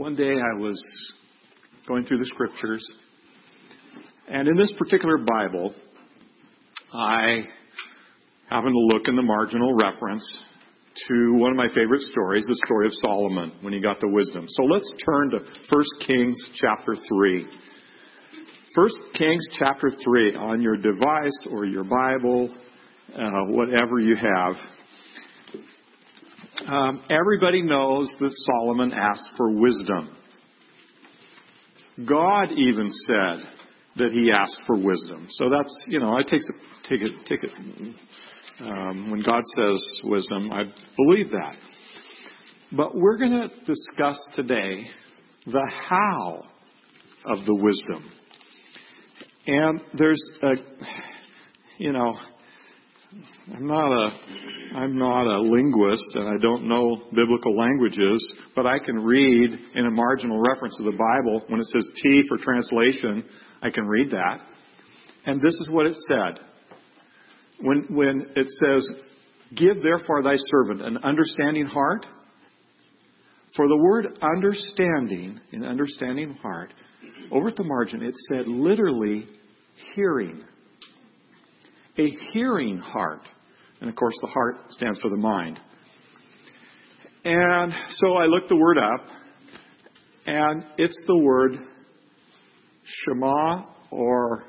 One day I was going through the scriptures, and in this particular Bible, I happened to look in the marginal reference to one of my favorite stories, the story of Solomon, when he got the wisdom. So let's turn to 1 Kings chapter 3. 1 Kings chapter 3 on your device or your Bible, whatever you have. Everybody knows that Solomon asked for wisdom. God even said that he asked for wisdom. So that's, I take it. When God says wisdom, I believe that. But we're going to discuss today the how of the wisdom. And there's I'm not a linguist and I don't know biblical languages, but I can read in a marginal reference of the Bible when it says T for translation, I can read that. And this is what it said. When it says, "Give therefore thy servant an understanding heart," for the word understanding, in understanding heart, over at the margin it said literally hearing. A hearing heart. And of course the heart stands for the mind. And so I looked the word up, and it's the word Shema or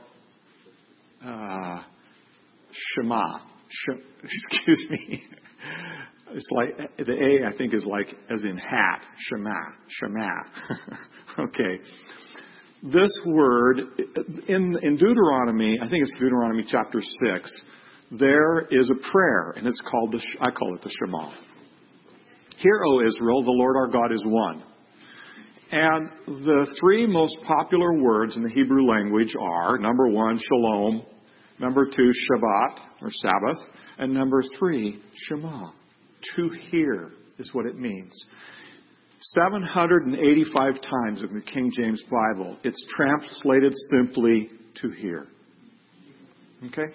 Shema. Excuse me. It's like, the A I think is like as in hat. Shema. Okay. This word, in Deuteronomy, I think it's Deuteronomy chapter 6, there is a prayer, and it's called I call it the Shema. Hear, O Israel, the Lord our God is one. And the three most popular words in the Hebrew language are, number 1, Shalom, number 2, Shabbat, or Sabbath, and number 3, Shema. To hear is what it means. 785 times in the King James Bible, it's translated simply to hear. Okay?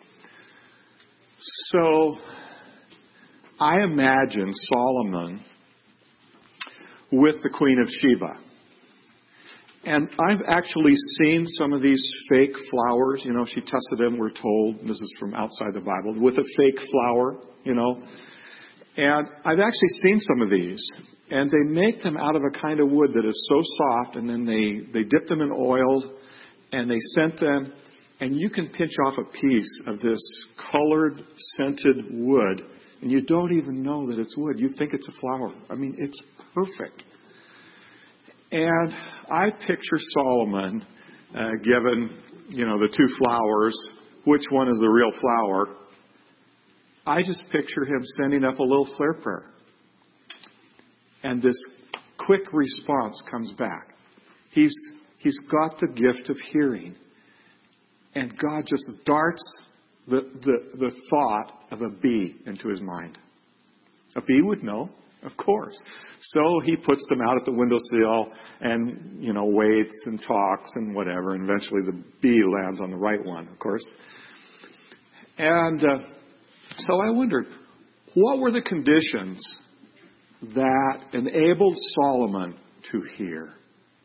So, I imagine Solomon with the Queen of Sheba. And I've actually seen some of these fake flowers. She tested them, we're told. This is from outside the Bible. With a fake flower, And I've actually seen some of these. And they make them out of a kind of wood that is so soft, and then they dip them in oil, and they scent them, and you can pinch off a piece of this colored, scented wood, and you don't even know that it's wood. You think it's a flower. I mean, it's perfect. And I picture Solomon given, the two flowers, which one is the real flower. I just picture him sending up a little flare prayer. And this quick response comes back. He's got the gift of hearing. And God just darts the thought of a bee into his mind. A bee would know, of course. So he puts them out at the windowsill and, waits and talks and whatever. And eventually the bee lands on the right one, of course. And so I wondered, what were the conditions that enabled Solomon to hear?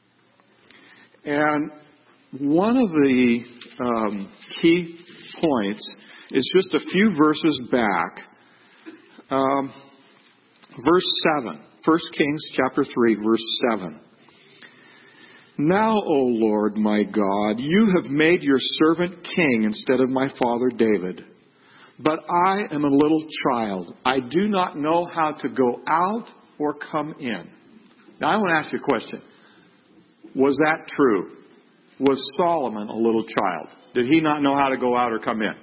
And one of the key points is just a few verses back. Verse 7. 1 Kings chapter 3, verse 7. Now, O Lord my God, you have made your servant king instead of my father David. But I am a little child. I do not know how to go out or come in. Now, I want to ask you a question. Was that true? Was Solomon a little child? Did he not know how to go out or come in?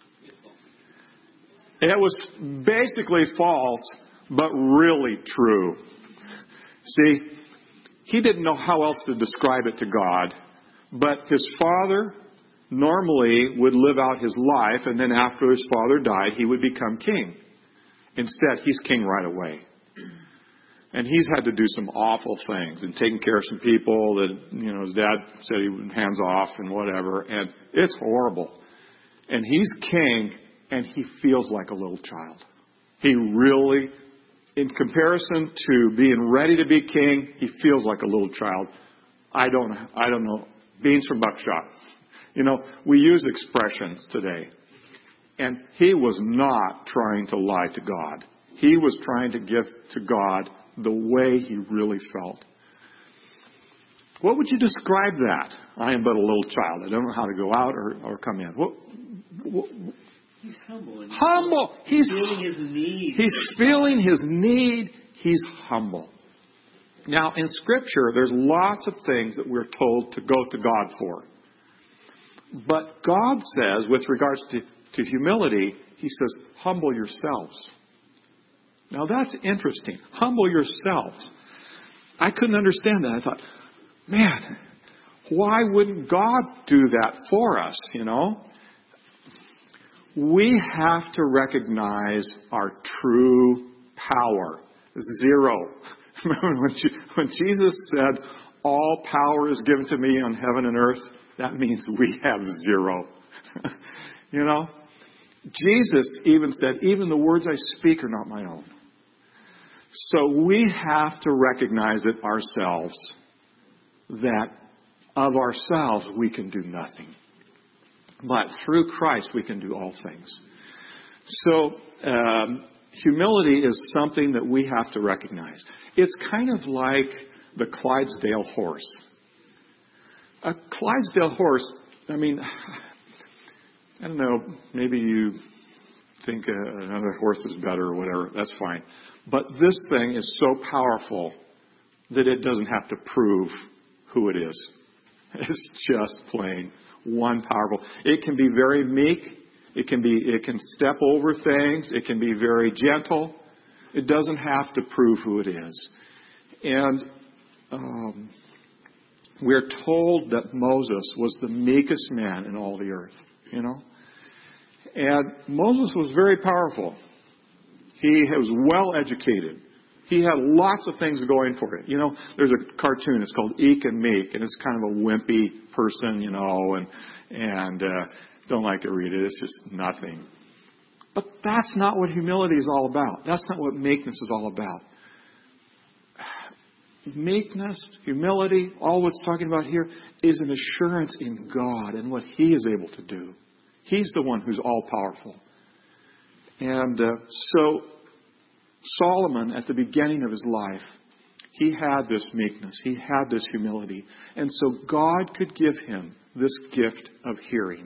It was basically false, but really true. See, he didn't know how else to describe it to God, but his father normally would live out his life, and then after his father died, he would become king. Instead, he's king right away. And he's had to do some awful things and taking care of some people that, his dad said he was hands off and whatever. And it's horrible. And he's king, and he feels like a little child. He really in comparison to being ready to be king, he feels like a little child. I don't know. Beans from buckshot. You know, we use expressions today. And he was not trying to lie to God. He was trying to give to God the way he really felt. What would you describe that? I am but a little child. I don't know how to go out or come in. He's humble. Humble. He's feeling his need. He's feeling his need. He's humble. Now, in Scripture, there's lots of things that we're told to go to God for. But God says, with regards to humility, he says, humble yourselves. Now, that's interesting. Humble yourselves. I couldn't understand that. I thought, man, why wouldn't God do that for us, you know? We have to recognize our true power. Zero. Remember when Jesus said, all power is given to me on heaven and earth, that means we have zero. You know? Jesus even said, even the words I speak are not my own. So we have to recognize it ourselves, that of ourselves we can do nothing. But through Christ we can do all things. So humility is something that we have to recognize. It's kind of like the Clydesdale horse. A Clydesdale horse, I mean, I don't know, maybe you think another horse is better or whatever, that's fine. But this thing is so powerful that it doesn't have to prove who it is. It's just plain one powerful. It can be very meek. It can step over things. It can be very gentle. It doesn't have to prove who it is. And we're told that Moses was the meekest man in all the earth, you know. And Moses was very powerful. He was well educated. He had lots of things going for it. You know, there's a cartoon. It's called Eek and Meek, and it's kind of a wimpy person, you know, and don't like to read it. It's just nothing. But that's not what humility is all about. That's not what meekness is all about. Meekness, humility, all what's talking about here is an assurance in God and what He is able to do. He's the one who's all powerful. And so Solomon, at the beginning of his life, he had this meekness. He had this humility. And so God could give him this gift of hearing.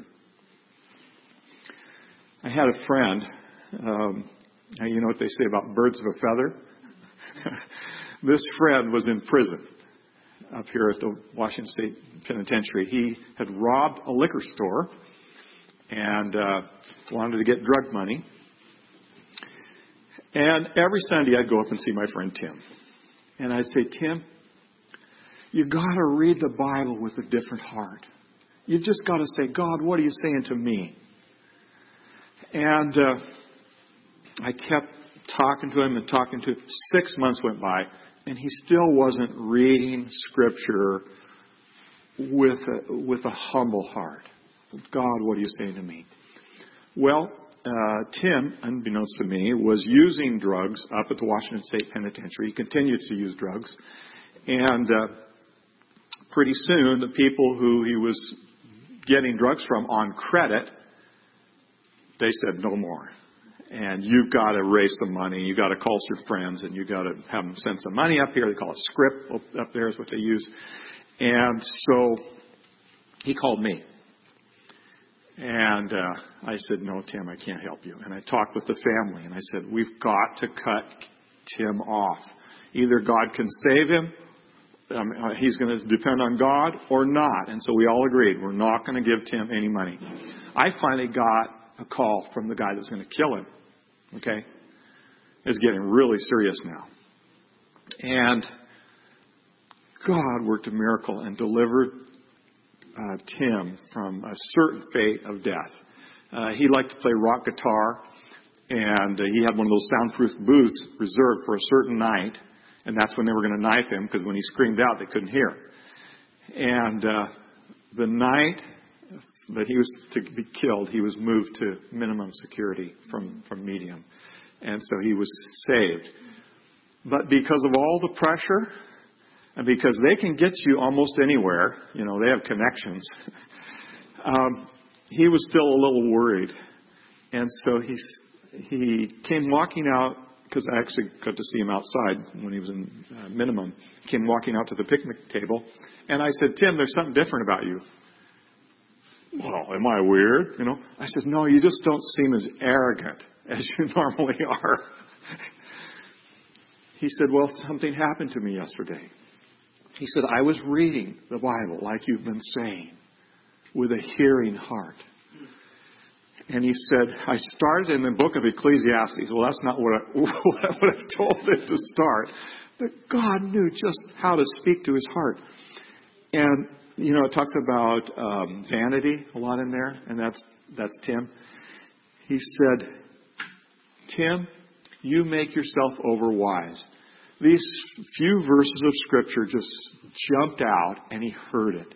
I had a friend, you know what they say about birds of a feather? This friend was in prison up here at the Washington State Penitentiary. He had robbed a liquor store and wanted to get drug money. And every Sunday I'd go up and see my friend Tim. And I'd say, Tim, you got to read the Bible with a different heart. You just got to say, God, what are you saying to me? And I kept talking to him and talking to him. 6 months went by, and he still wasn't reading Scripture with a humble heart. God, what are you saying to me? Well, Tim, unbeknownst to me, was using drugs up at the Washington State Penitentiary. He continued to use drugs. And pretty soon, the people who he was getting drugs from on credit, they said no more. And you've got to raise some money. You've got to call your friends, and you've got to have them send some money up here. They call it script up there is what they use. And so he called me. And I said, no, Tim, I can't help you. And I talked with the family, and I said, we've got to cut Tim off. Either God can save him, he's going to depend on God, or not. And so we all agreed, we're not going to give Tim any money. I finally got a call from the guy that was going to kill him. Okay? It's getting really serious now. And God worked a miracle and delivered Tim from a certain fate of death. He liked to play rock guitar, and he had one of those soundproof booths reserved for a certain night, and that's when they were going to knife him, because when he screamed out, they couldn't hear. And the night that he was to be killed, he was moved to minimum security from medium. And so he was saved. But because of all the pressure, and because they can get you almost anywhere, they have connections, he was still a little worried. And so he came walking out, because I actually got to see him outside when he was in minimum. He came walking out to the picnic table. And I said, Tim, there's something different about you. Well, am I weird? I said, no, you just don't seem as arrogant as you normally are. He said, well, something happened to me yesterday. He said, I was reading the Bible, like you've been saying, with a hearing heart. And he said, I started in the book of Ecclesiastes. Well, that's not what I would have told him to start. But God knew just how to speak to his heart. And, it talks about vanity a lot in there. And that's Tim. He said, Tim, you make yourself overwise. These few verses of Scripture just jumped out, and he heard it.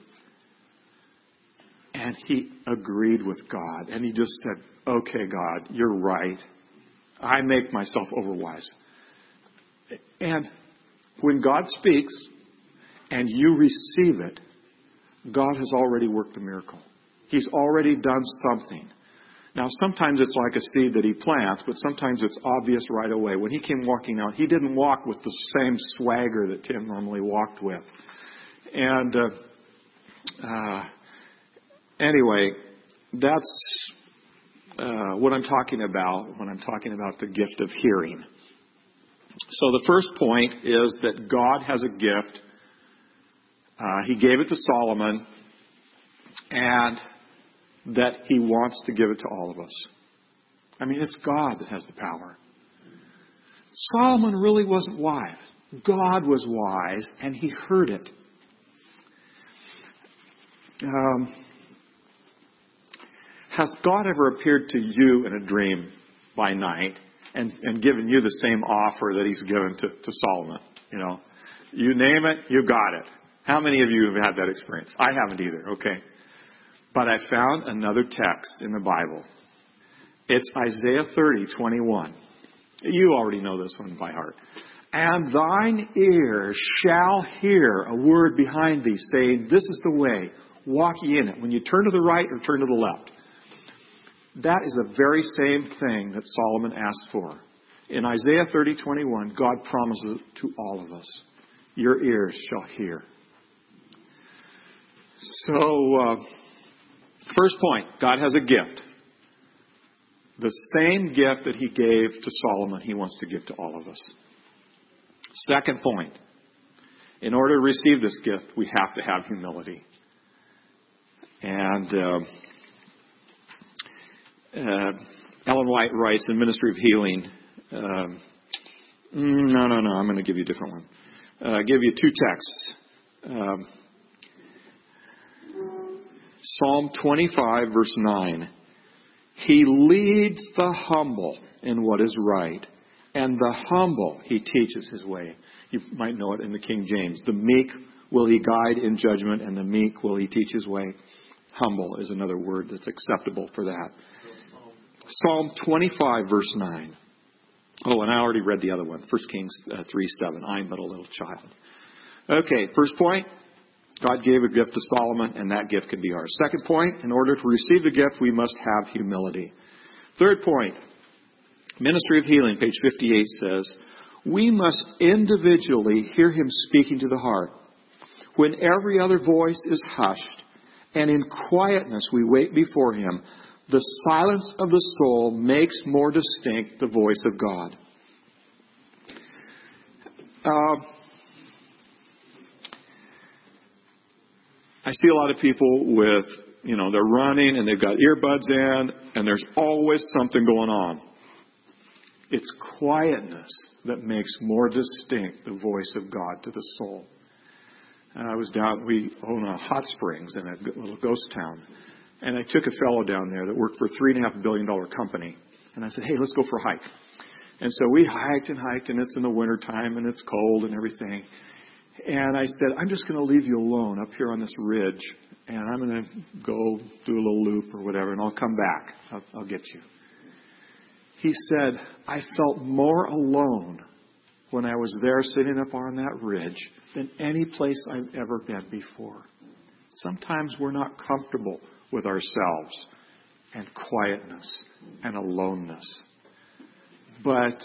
And he agreed with God. And he just said, okay, God, you're right. I make myself overwise. And when God speaks and you receive it, God has already worked the miracle. He's already done something. Now, sometimes it's like a seed that he plants, but sometimes it's obvious right away. When he came walking out, he didn't walk with the same swagger that Tim normally walked with. And anyway, that's what I'm talking about when I'm talking about the gift of hearing. So the first point is that God has a gift. He gave it to Solomon, and that he wants to give it to all of us. I mean, it's God that has the power. Solomon really wasn't wise. God was wise, and he heard it. Has God ever appeared to you in a dream by night and given you the same offer that he's given to Solomon? You name it, you got it. How many of you have had that experience? I haven't either, okay. But I found another text in the Bible. It's Isaiah 30:21. You already know this one by heart. And thine ear shall hear a word behind thee, saying, this is the way, walk ye in it. When you turn to the right or turn to the left. That is the very same thing that Solomon asked for. In Isaiah 30:21, God promises it to all of us. Your ears shall hear. So, first point, God has a gift. The same gift that he gave to Solomon, he wants to give to all of us. Second point, in order to receive this gift, we have to have humility. And Ellen White writes in Ministry of Healing, no, I'm going to give you a different one. Give you two texts. Psalm 25, verse 9. He leads the humble in what is right, and the humble he teaches his way. You might know it in the King James. The meek will he guide in judgment, and the meek will he teach his way. Humble is another word that's acceptable for that. Psalm 25, verse 9. Oh, and I already read the other one. 1 Kings 3:7. I'm but a little child. Okay, first point. God gave a gift to Solomon, and that gift can be ours. Second point, in order to receive the gift, we must have humility. Third point, Ministry of Healing, page 58 says, we must individually hear him speaking to the heart. When every other voice is hushed, and in quietness we wait before him, the silence of the soul makes more distinct the voice of God. I see a lot of people with, they're running and they've got earbuds in and there's always something going on. It's quietness that makes more distinct the voice of God to the soul. I was down, we own a hot springs in a little ghost town. And I took a fellow down there that worked for a $3.5 billion company. And I said, hey, let's go for a hike. And so we hiked, and it's in the wintertime and it's cold and everything. And I said, I'm just going to leave you alone up here on this ridge, and I'm going to go do a little loop or whatever, and I'll come back. I'll get you. He said, I felt more alone when I was there sitting up on that ridge than any place I've ever been before. Sometimes we're not comfortable with ourselves and quietness and aloneness. But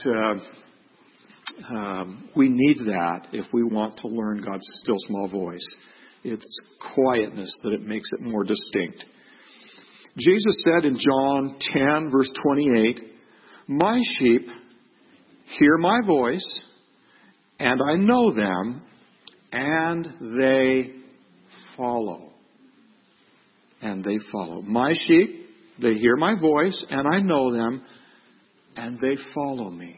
we need that if we want to learn God's still small voice. It's quietness that it makes it more distinct. Jesus said in John 10, verse 28, "My sheep hear my voice, and I know them, and they follow." And they follow. My sheep, they hear my voice, and I know them, and they follow me.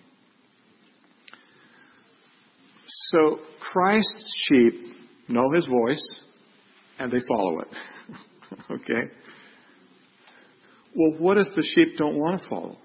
So Christ's sheep know His voice, and they follow it. Okay? Well, what if the sheep don't want to follow?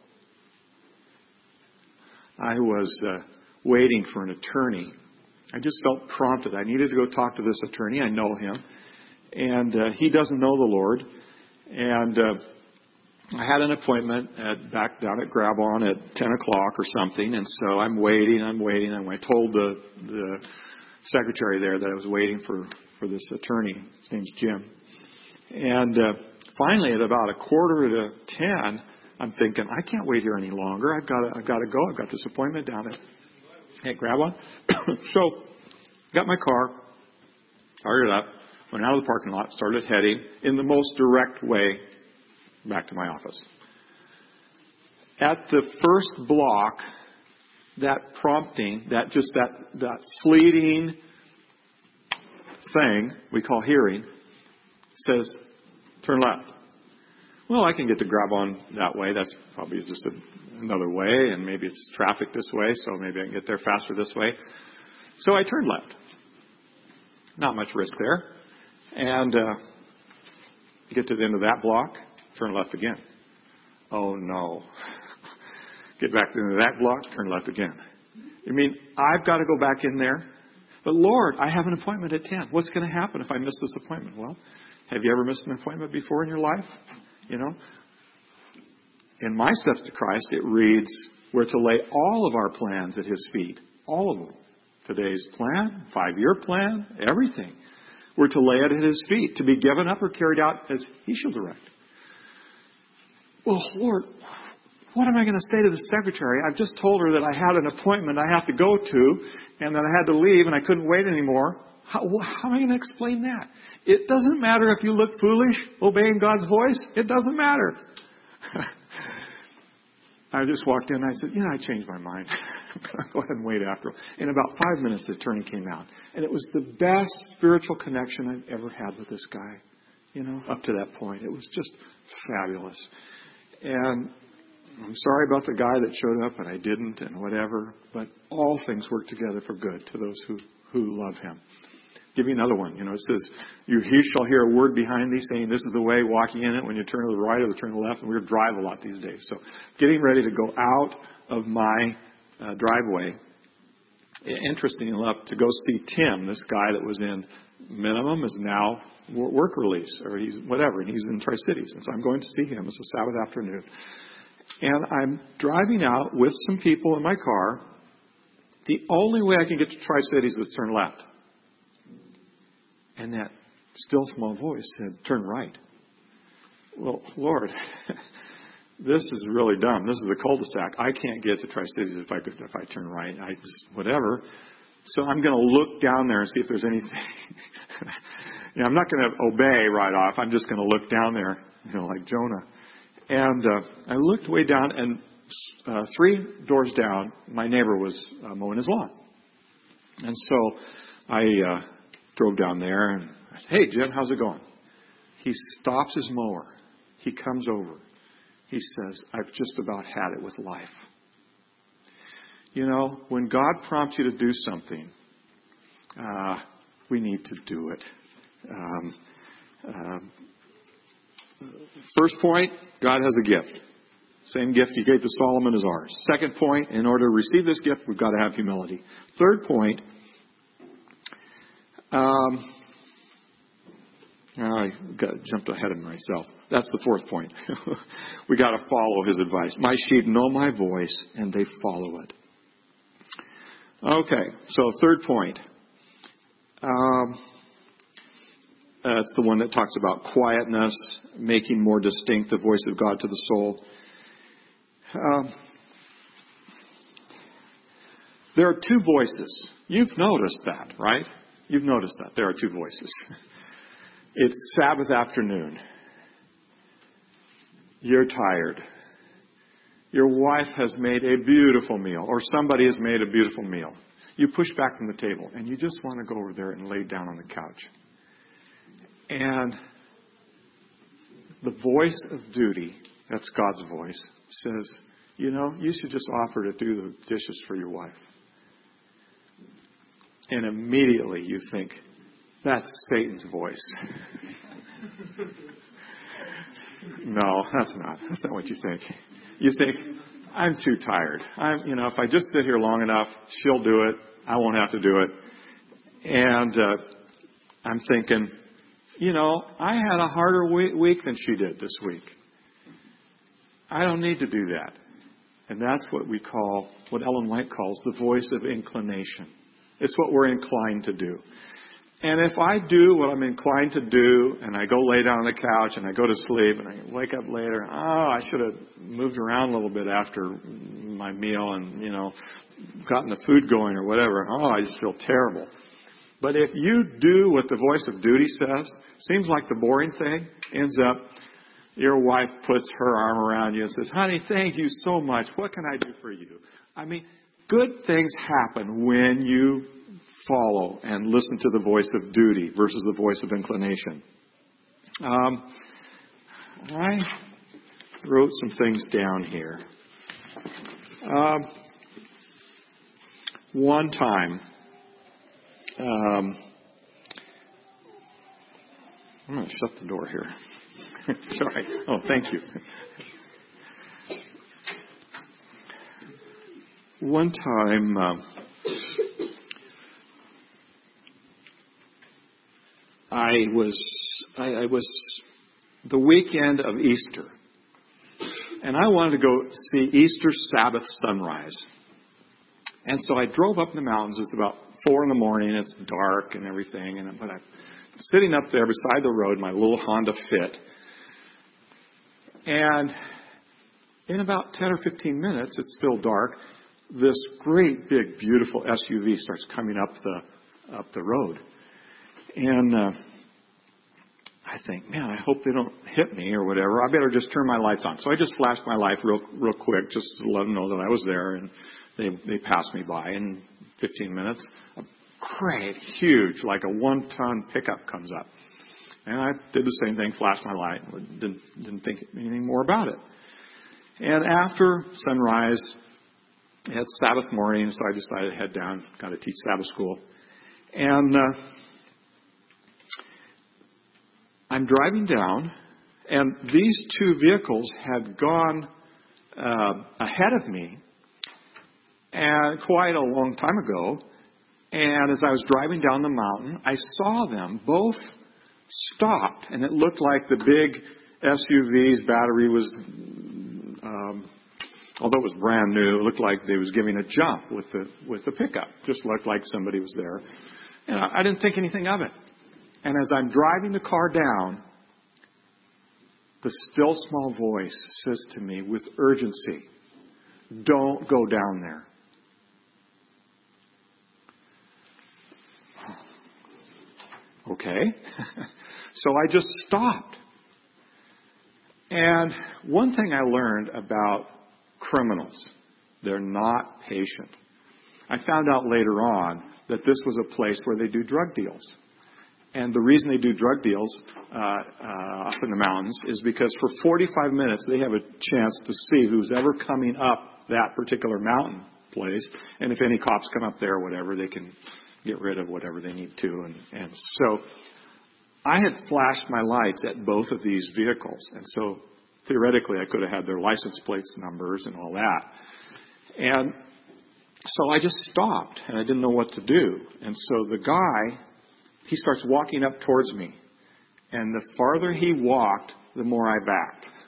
I was waiting for an attorney. I just felt prompted. I needed to go talk to this attorney. I know him. And he doesn't know the Lord. And I had an appointment back down at Grab-On at 10 o'clock or something. And so I'm waiting. And I told the secretary there that I was waiting for this attorney. His name's Jim. And finally, at about 9:45, I'm thinking, I can't wait here any longer. I've got to go. I've got this appointment down at Grab-On. So, got my car, fired it up, went out of the parking lot, started heading in the most direct way back to my office. At the first block, that prompting, that fleeting thing we call hearing, says, turn left. Well, I can get to Grab-On that way. That's probably just another way, and maybe it's traffic this way, so maybe I can get there faster this way. So I turned left. Not much risk there. And get to the end of that block, turn left again. Oh, no. Get back to the end of that block, turn left again. You mean, I've got to go back in there? But Lord, I have an appointment at 10. What's going to happen if I miss this appointment? Well, have you ever missed an appointment before in your life? You know? In My Steps to Christ, it reads, we're to lay all of our plans at His feet. All of them. Today's plan, 5-year plan, everything. We're to lay it at His feet, to be given up or carried out as He shall direct. Well, Lord, what am I going to say to the secretary? I've just told her that I had an appointment I have to go to, and that I had to leave, and I couldn't wait anymore. How am I going to explain that? It doesn't matter if you look foolish obeying God's voice. It doesn't matter. I just walked in and I said, I changed my mind. I'll go ahead and wait after. In about 5 minutes, the attorney came out. And it was the best spiritual connection I've ever had with this guy. Up to that point. It was just fabulous. And I'm sorry about the guy that showed up and I didn't and whatever. But all things work together for good to those who love Him. Give you another one. It says, he shall hear a word behind thee saying, this is the way, walking in it when you turn to the right or turn to the left. And we drive a lot these days. So getting ready to go out of my driveway. Interesting enough, to go see Tim, this guy that was in minimum is now work release, or he's whatever, and he's in Tri-Cities. And so I'm going to see him. It's a Sabbath afternoon. And I'm driving out with some people in my car. The only way I can get to Tri-Cities is to turn left. And that still small voice said, turn right. Well, Lord, this is really dumb. This is a cul-de-sac. I can't get to Tri-Cities if I turn right. Whatever. So I'm going to look down there and see if there's anything. I'm not going to obey right off. I'm just going to look down there, like Jonah. And I looked way down, and 3 doors down, my neighbor was mowing his lawn. And so I drove down there and I said, hey, Jim, how's it going? He stops his mower. He comes over. He says, I've just about had it with life. When God prompts you to do something, we need to do it. First point, God has a gift. Same gift He gave to Solomon as ours. Second point, in order to receive this gift, we've got to have humility. Third point, I jumped ahead of myself. That's the fourth point. We got to follow His advice. My sheep know my voice, and they follow it. Okay, so third point. That's the one that talks about quietness, making more distinct the voice of God to the soul. There are two voices. You've noticed that, right? You've noticed that. There are two voices. It's Sabbath afternoon. You're tired. Your wife has made a beautiful meal, or somebody has made a beautiful meal. You push back from the table, and you just want to go over there and lay down on the couch. And the voice of duty, that's God's voice, says, you should just offer to do the dishes for your wife. And immediately you think, that's Satan's voice. No, that's not. That's not what you think. You think, I'm too tired. If I just sit here long enough, she'll do it. I won't have to do it. And I'm thinking, I had a harder week than she did this week. I don't need to do that. And that's what what Ellen White calls the voice of inclination. It's what we're inclined to do. And if I do what I'm inclined to do, and I go lay down on the couch, and I go to sleep, and I wake up later, I should have moved around a little bit after my meal and, gotten the food going or whatever. I just feel terrible. But if you do what the voice of duty says, seems like the boring thing, ends up, your wife puts her arm around you and says, honey, thank you so much. What can I do for you? Good things happen when you follow and listen to the voice of duty versus the voice of inclination. I wrote some things down here. One time, I'm going to shut the door here. Sorry. Oh, thank you. One time, I was the weekend of Easter, and I wanted to go see Easter Sabbath sunrise. And so I drove up in the mountains. It's about 4 a.m. It's dark and everything, but I'm sitting up there beside the road, my little Honda Fit, and in about 10 or 15 minutes, it's still dark. This great, big, beautiful SUV starts coming up the road. And I think, man, I hope they don't hit me or whatever. I better just turn my lights on. So I just flashed my light real quick, just to let them know that I was there. And they passed me by in 15 minutes. A great, huge, like a 1-ton pickup comes up. And I did the same thing, flashed my light, didn't think anything more about it. And after sunrise, it's Sabbath morning, so I decided to head down, got to teach Sabbath school. And I'm driving down, and these two vehicles had gone ahead of me, and quite a long time ago. And as I was driving down the mountain, I saw them both stopped, and it looked like the big SUV's battery was, although it was brand new, it looked like they was giving a jump with the pickup. Just looked like somebody was there. And I didn't think anything of it. And as I'm driving the car down, the still small voice says to me with urgency, don't go down there. Okay. So I just stopped. And one thing I learned about criminals, they're not patient. I found out later on that this was a place where they do drug deals. And the reason they do drug deals up in the mountains is because for 45 minutes they have a chance to see who's ever coming up that particular mountain place. And if any cops come up there or whatever, they can get rid of whatever they need to. And so I had flashed my lights at both of these vehicles. And so theoretically I could have had their license plates numbers and all that. And so I just stopped and I didn't know what to do. And so the guy, he starts walking up towards me. And the farther he walked, the more I backed.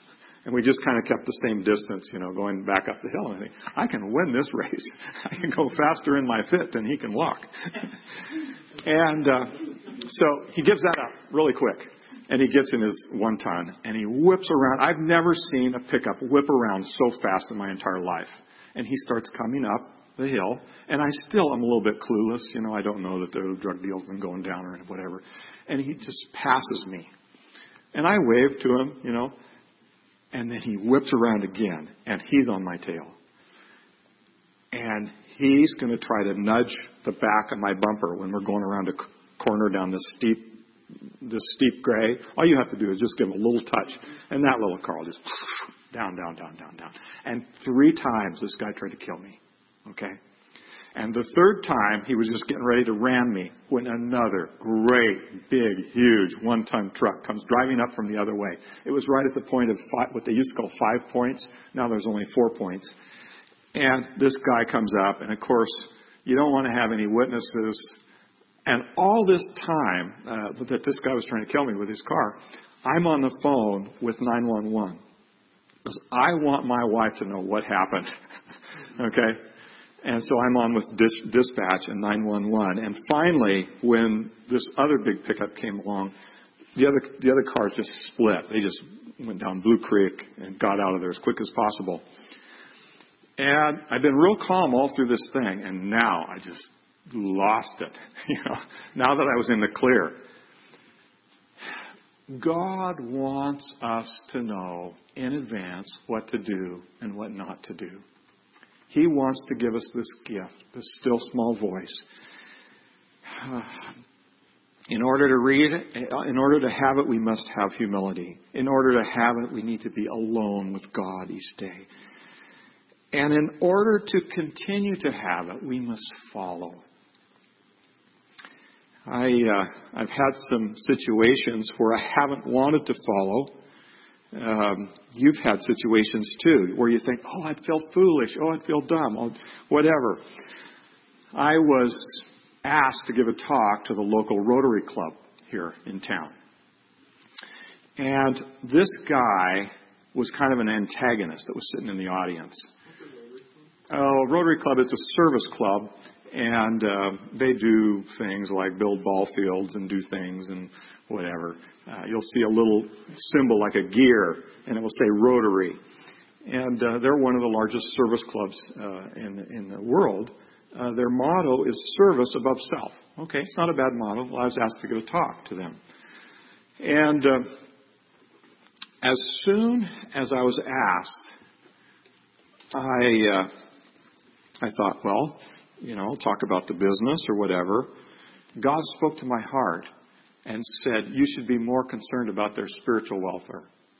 And we just kind of kept the same distance, going back up the hill. And I think, I can win this race. I can go faster in my fit than he can walk. And so he gives that up really quick. And he gets in his 1 ton, and he whips around. I've never seen a pickup whip around so fast in my entire life. And he starts coming up the hill, and I still am a little bit clueless. I don't know that the drug deal's been going down or whatever. And he just passes me. And I wave to him, and then he whips around again, and he's on my tail. And he's going to try to nudge the back of my bumper when we're going around a corner down this steep grade. All you have to do is just give him a little touch, and that little car will just down, down, down, down, down. And 3 times this guy tried to kill me. Okay? And the 3rd time, he was just getting ready to ram me when another great, big, huge 1-ton truck comes driving up from the other way. It was right at the point of what they used to call 5 points. Now there's only 4 points. And this guy comes up, and of course, you don't want to have any witnesses. And all this time that this guy was trying to kill me with his car, I'm on the phone with 911. Because I want my wife to know what happened. Okay? And so I'm on with dispatch and 911. And finally, when this other big pickup came along, the other cars just split. They just went down Blue Creek and got out of there as quick as possible. And I've been real calm all through this thing, and now I just lost it. Now that I was in the clear. God wants us to know in advance what to do and what not to do. He wants to give us this gift, this still small voice. In order to have it, we must have humility. In order to have it, we need to be alone with God each day. And in order to continue to have it, we must follow. I've had some situations where I haven't wanted to follow. You've had situations too where you think, oh, I'd feel foolish. Oh, I'd feel dumb. Oh, whatever. I was asked to give a talk to the local Rotary Club here in town. And this guy was kind of an antagonist that was sitting in the audience. Rotary Club is a service club, and they do things like build ball fields and do things and whatever. You'll see a little symbol like a gear, and it will say Rotary. And they're one of the largest service clubs in the world. Their motto is service above self. Okay, it's not a bad motto. Well, I was asked to give a talk to them. And as soon as I was asked, I thought, well, I'll talk about the business or whatever. God spoke to my heart and said, you should be more concerned about their spiritual welfare.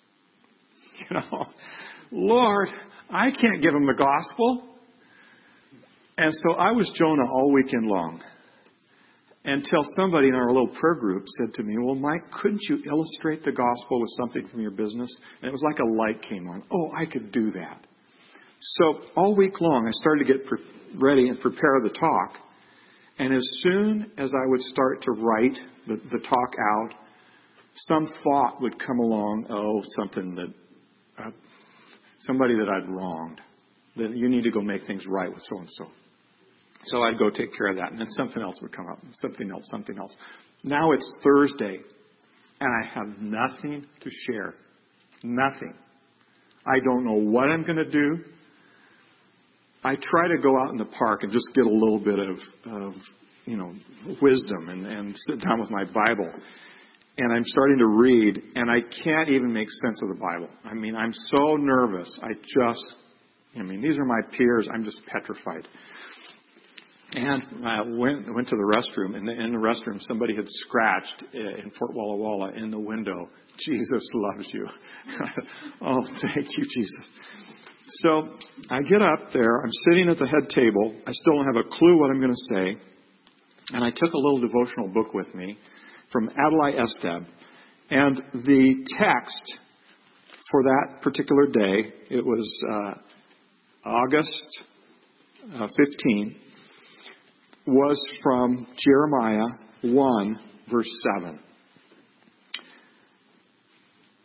Lord, I can't give them the gospel. And so I was Jonah all weekend long until somebody in our little prayer group said to me, well, Mike, couldn't you illustrate the gospel with something from your business? And it was like a light came on. Oh, I could do that. So all week long, I started to get ready and prepare the talk. And as soon as I would start to write the talk out, some thought would come along, something that somebody that I'd wronged, that you need to go make things right with so-and-so. So I'd go take care of that. And then something else would come up, something else. Now it's Thursday, and I have nothing to share. Nothing. I don't know what I'm going to do. I try to go out in the park and just get a little bit of wisdom and sit down with my Bible. And I'm starting to read, and I can't even make sense of the Bible. I mean, I'm so nervous. These are my peers. I'm just petrified. And I went to the restroom, and in the restroom, somebody had scratched in Fort Walla Walla in the window, Jesus loves you. Oh, thank you, Jesus. So I get up there. I'm sitting at the head table. I still don't have a clue what I'm going to say. And I took a little devotional book with me from Adlai Esteb. And the text for that particular day, it was August 15, was from Jeremiah 1, verse 7.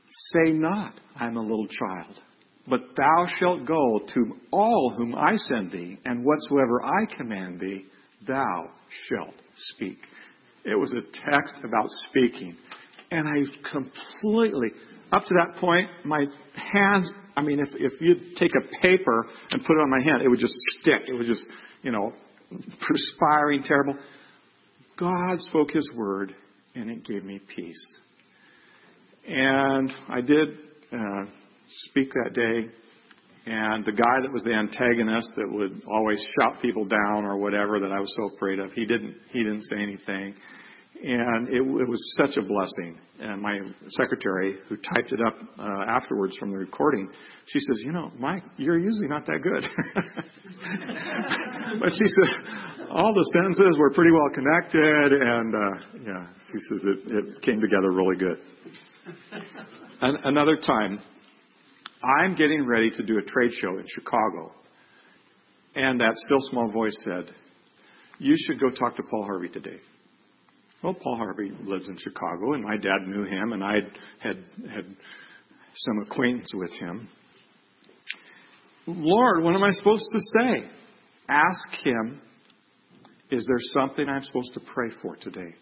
Say not, I am a little child, but thou shalt go to all whom I send thee, and whatsoever I command thee, thou shalt speak. It was a text about speaking. And I completely, up to that point, my hands, if you'd take a paper and put it on my hand, it would just stick. It would just, perspiring, terrible. God spoke His word, and it gave me peace. And I did speak that day, and the guy that was the antagonist that would always shout people down or whatever that I was so afraid of, he didn't say anything. And it was such a blessing. And my secretary, who typed it up afterwards from the recording, she says, Mike, you're usually not that good. But she says, all the sentences were pretty well connected. And, she says it came together really good. Another time, I'm getting ready to do a trade show in Chicago. And that still small voice said, you should go talk to Paul Harvey today. Well, Paul Harvey lives in Chicago, and my dad knew him, and I had some acquaintance with him. Lord, what am I supposed to say? Ask him, is there something I'm supposed to pray for today?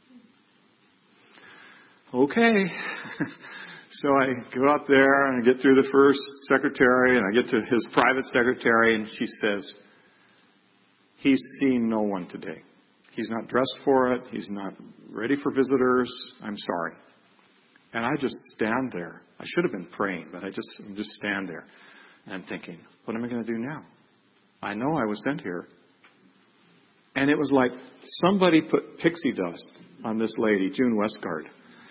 Okay. So I go up there, and I get through the first secretary, and I get to his private secretary, and she says, he's seen no one today. He's not dressed for it. He's not ready for visitors. I'm sorry. And I just stand there. I should have been praying, but I just stand there. And I'm thinking, what am I going to do now? I know I was sent here. And it was like somebody put pixie dust on this lady, June Westgard.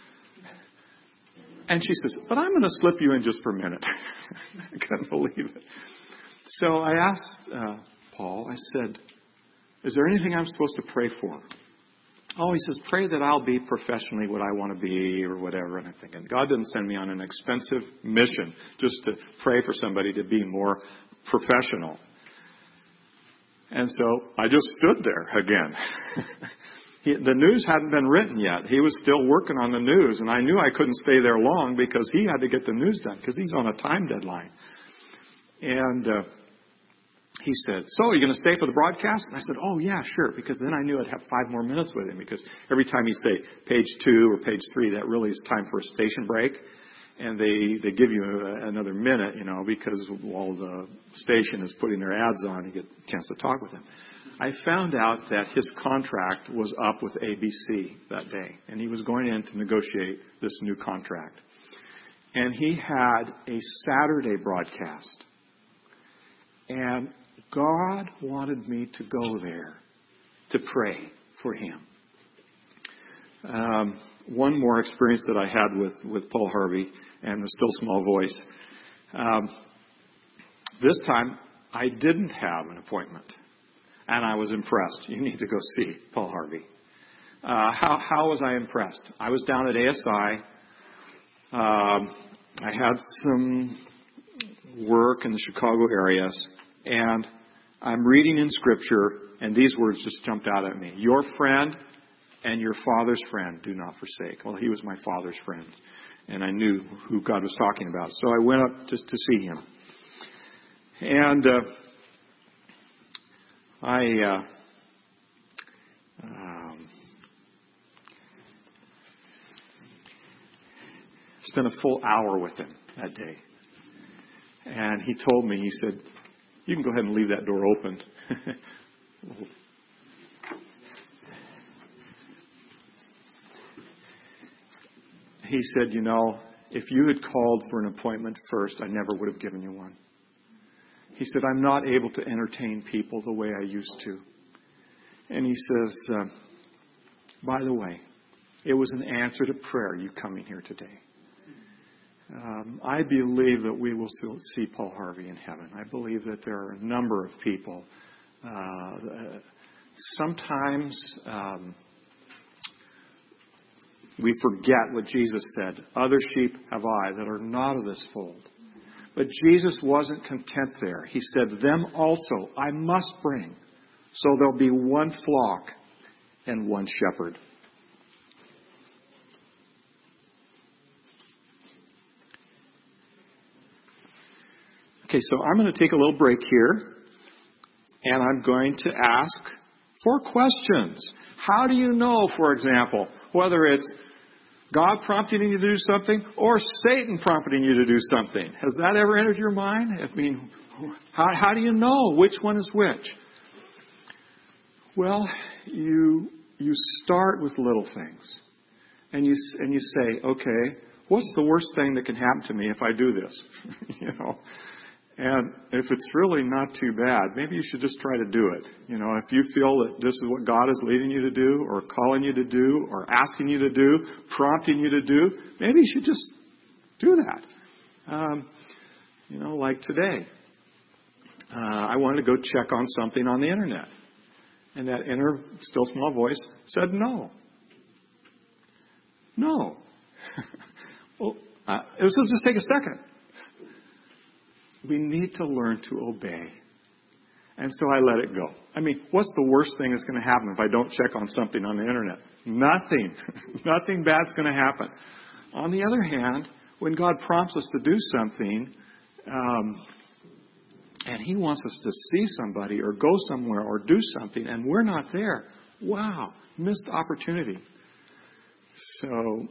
And she says, but I'm going to slip you in just for a minute. I couldn't believe it. So I asked Paul, I said, is there anything I'm supposed to pray for? Oh, he says, pray that I'll be professionally what I want to be or whatever. And I'm thinking, God didn't send me on an expensive mission just to pray for somebody to be more professional. And so I just stood there again. The news hadn't been written yet. He was still working on the news. And I knew I couldn't stay there long because he had to get the news done because he's on a time deadline. And he said, so are you going to stay for the broadcast? And I said, oh, yeah, sure. Because then I knew I'd have 5 more minutes with him. Because every time he'd say page 2 or page 3, that really is time for a station break. And they give you another minute, because while the station is putting their ads on, you get a chance to talk with him. I found out that his contract was up with ABC that day. And he was going in to negotiate this new contract. And he had a Saturday broadcast. And God wanted me to go there to pray for him. One more experience that I had with Paul Harvey and the still small voice. This time, I didn't have an appointment. And I was impressed. You need to go see Paul Harvey. How was I impressed? I was down at ASI. I had some work in the Chicago areas. And I'm reading in Scripture, and these words just jumped out at me. Your friend and your father's friend do not forsake. Well, he was my father's friend, and I knew who God was talking about. So I went up just to see him. And I spent a full hour with him that day. And he told me, he said, you can go ahead and leave that door open. He said, if you had called for an appointment first, I never would have given you one. He said, I'm not able to entertain people the way I used to. And he says, by the way, it was an answer to prayer, you coming here today. I believe that we will still see Paul Harvey in heaven. I believe that there are a number of people. Sometimes we forget what Jesus said. Other sheep have I that are not of this fold. But Jesus wasn't content there. He said, them also I must bring. So there'll be one flock and one shepherd. Okay, so I'm going to take a little break here, and I'm going to ask 4 questions. How do you know, for example, whether it's God prompting you to do something or Satan prompting you to do something? Has that ever entered your mind? I mean, how do you know which one is which? Well, you start with little things, and you say, okay, what's the worst thing that can happen to me if I do this? And if it's really not too bad, maybe you should just try to do it. If you feel that this is what God is leading you to do, or calling you to do, or asking you to do, prompting you to do, maybe you should just do that. Like today, I wanted to go check on something on the internet. And that inner, still small voice said no. No. Well, it was just take a second. We need to learn to obey. And so I let it go. I mean, what's the worst thing that's going to happen if I don't check on something on the internet? Nothing. Nothing bad's going to happen. On the other hand, when God prompts us to do something, and He wants us to see somebody or go somewhere or do something, and we're not there, wow, missed opportunity. So,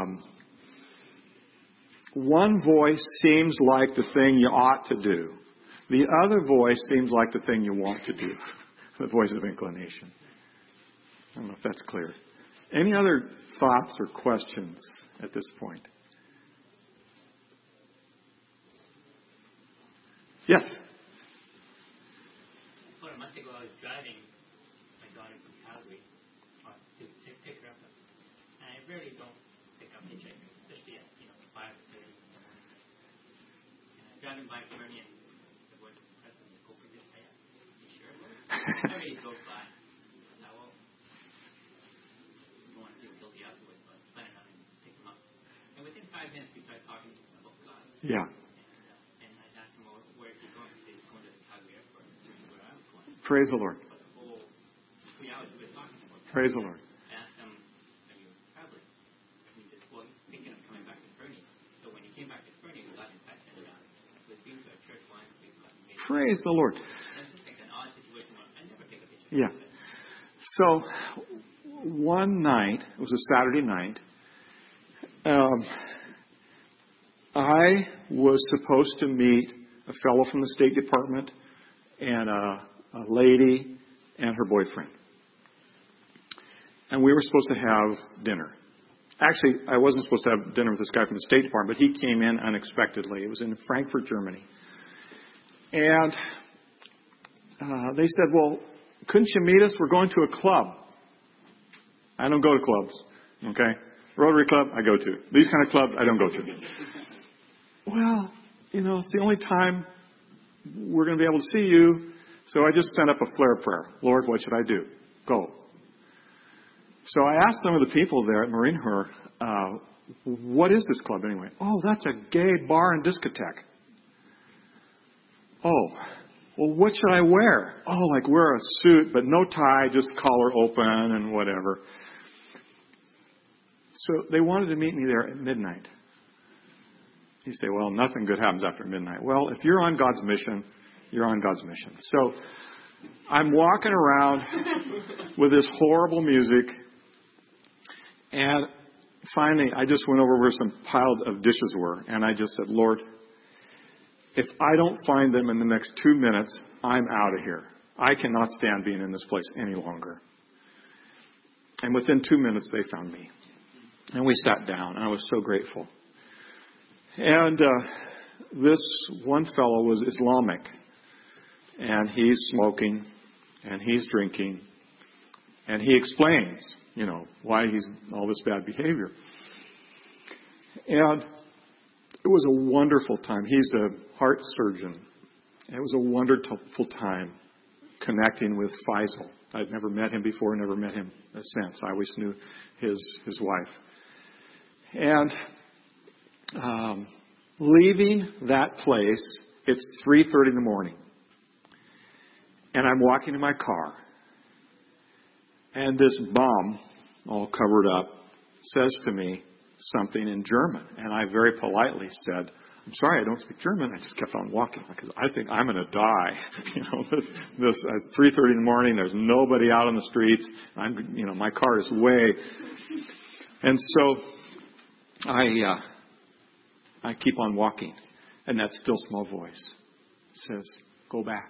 one voice seems like the thing you ought to do. The other voice seems like the thing you want to do. The voice of inclination. I don't know if that's clear. Any other thoughts or questions at this point? Yes? About a month ago, I was driving my daughter to Calgary to pick her up. And I rarely don't pick up hitchhikers, especially at 5:30 in the morning. And I'm driving by Fernie, and the voice of the president is hoping this way. You sure? I already drove by. I thought, well, I don't want to feel guilty afterwards, so I was planning on picking him up. And within 5 minutes, we started talking about God. Yeah. And I asked him, well, where is he going? He said he's going to the Calgary airport, which is where I was going. Praise the Lord. But the whole 3 hours we were talking about that. Praise the Lord. I asked him, are you traveling? And he said, well, he's thinking of coming back to Fernie. So when he came back to Fernie, we got in touch and was being to a church once. Praise the Lord. That's just like an odd situation where I never take a picture. Yeah. So, one night, it was a Saturday night, I was supposed to meet a fellow from the State Department and a lady and her boyfriend. And we were supposed to have dinner. Actually, I wasn't supposed to have dinner with this guy from the State Department, but he came in unexpectedly. It was in Frankfurt, Germany. And they said, well, couldn't you meet us? We're going to a club. I don't go to clubs, okay? Rotary Club, I go to. These kind of clubs, I don't go to. Well, it's the only time we're going to be able to see you. So I just sent up a flare prayer. Lord, what should I do? Go. So I asked some of the people there at Marienhof, what is this club anyway? Oh, that's a gay bar and discotheque. Oh, well, what should I wear? Oh, like wear a suit, but no tie, just collar open and whatever. So they wanted to meet me there at midnight. You say, well, nothing good happens after midnight. Well, if you're on God's mission, you're on God's mission. So I'm walking around with this horrible music, and finally I just went over where some pile of dishes were, and I just said, Lord, if I don't find them in the next 2 minutes, I'm out of here. I cannot stand being in this place any longer. And within 2 minutes, they found me. And we sat down, and I was so grateful. And this one fellow was Islamic, and he's smoking, and he's drinking, and he explains, why he's all this bad behavior. And it was a wonderful time. He's a heart surgeon. It was a wonderful time connecting with Faisal. I'd never met him before, never met him since. I always knew his wife. And leaving that place, it's 3:30 in the morning. And I'm walking in my car. And this bum, all covered up, says to me something in German. And I very politely said, I'm sorry, I don't speak German. I just kept on walking because I think I'm going to die. It's 3:30 in the morning. There's nobody out on the streets. My car is way. And so I keep on walking. And that still small voice says, go back.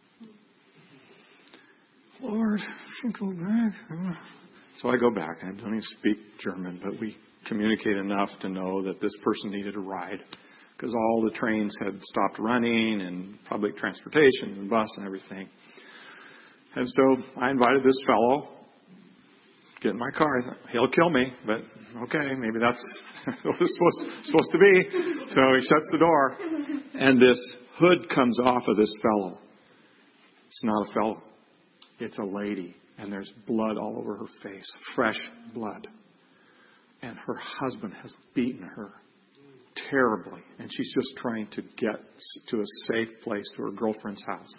Lord, go back. So I go back. I don't even speak German, but we communicate enough to know that this person needed a ride because all the trains had stopped running and public transportation and bus and everything. And so I invited this fellow, get in my car. I thought, he'll kill me, but okay, maybe that's what it's supposed to be. So he shuts the door, and this hood comes off of this fellow. It's not a fellow. It's a lady, and there's blood all over her face, fresh blood. And her husband has beaten her terribly, and she's just trying to get to a safe place, to her girlfriend's house.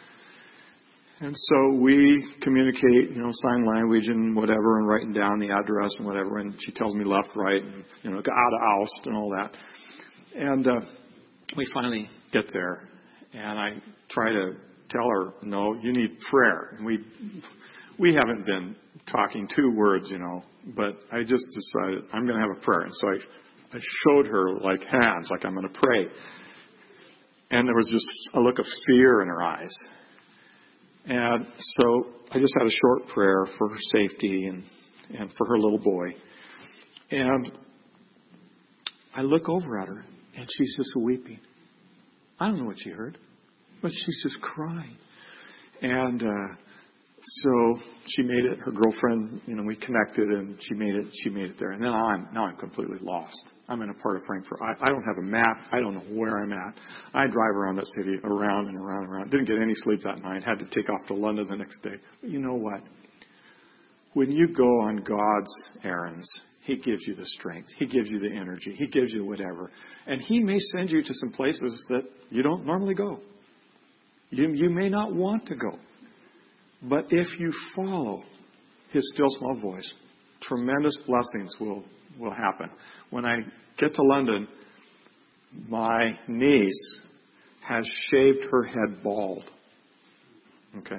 And so we communicate, sign language and whatever, and writing down the address and whatever, and she tells me left, right, and, geradeaus and all that. And we finally get there, and I try to tell her, no, you need prayer. And we haven't been talking 2 words, but I just decided I'm going to have a prayer. And so I showed her like hands, like I'm going to pray. And there was just a look of fear in her eyes. And so I just had a short prayer for her safety and for her little boy. And I look over at her, and she's just weeping. I don't know what she heard, but she's just crying. And so she made it. Her girlfriend, we connected, and she made it there. And then now I'm completely lost. I'm in a part of Frankfurt. I don't have a map. I don't know where I'm at. I drive around that city around and around and around. Didn't get any sleep that night. Had to take off to London the next day. But you know what? When you go on God's errands, He gives you the strength. He gives you the energy. He gives you whatever. And He may send you to some places that you don't normally go. You may not want to go. But if you follow His still small voice, tremendous blessings will happen. When I get to London, my niece has shaved her head bald. Okay?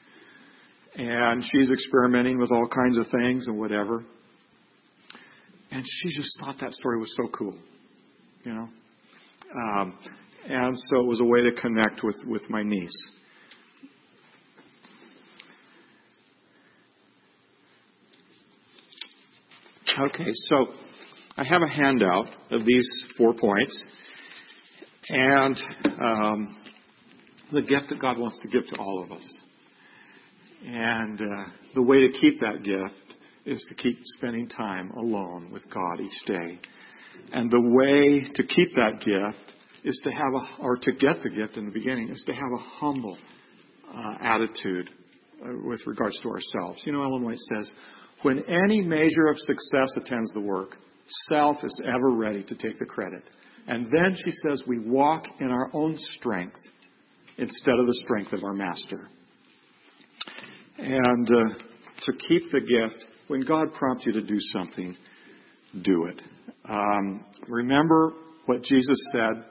And she's experimenting with all kinds of things and whatever. And she just thought that story was so cool. And so it was a way to connect with my niece. Okay, so I have a handout of these 4 points. And the gift that God wants to give to all of us. And the way to keep that gift is to keep spending time alone with God each day. And the way to keep that gift is to get the gift in the beginning, is to have a humble attitude with regards to ourselves. Ellen White says, when any measure of success attends the work, self is ever ready to take the credit. And then she says we walk in our own strength instead of the strength of our master. And to keep the gift, when God prompts you to do something, do it. Remember what Jesus said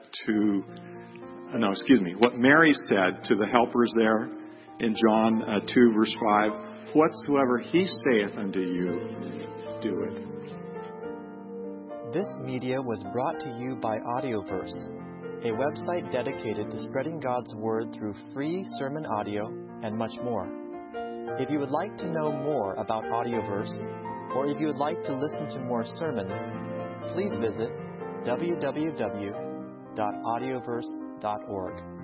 what Mary said to the helpers there in John 2, verse 5. Whatsoever He saith unto you, do it. This media was brought to you by Audioverse, a website dedicated to spreading God's Word through free sermon audio and much more. If you would like to know more about Audioverse, or if you would like to listen to more sermons, please visit www.audioverse.org.